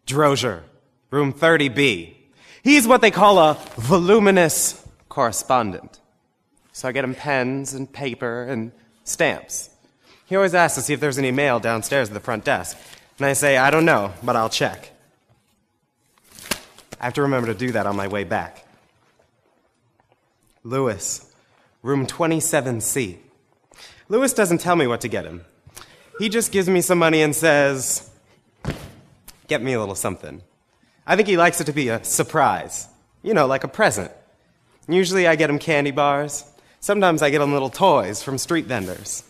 Drozier, room 30B. He's what they call a voluminous correspondent. So I get him pens and paper and stamps. He always asks to see if there's any mail downstairs at the front desk. And I say, I don't know, but I'll check. I have to remember to do that on my way back. Lewis, room 27C. Lewis doesn't tell me what to get him. He just gives me some money and says, get me a little something. I think he likes it to be a surprise. You know, like a present. Usually I get him candy bars. Sometimes I get him little toys from street vendors.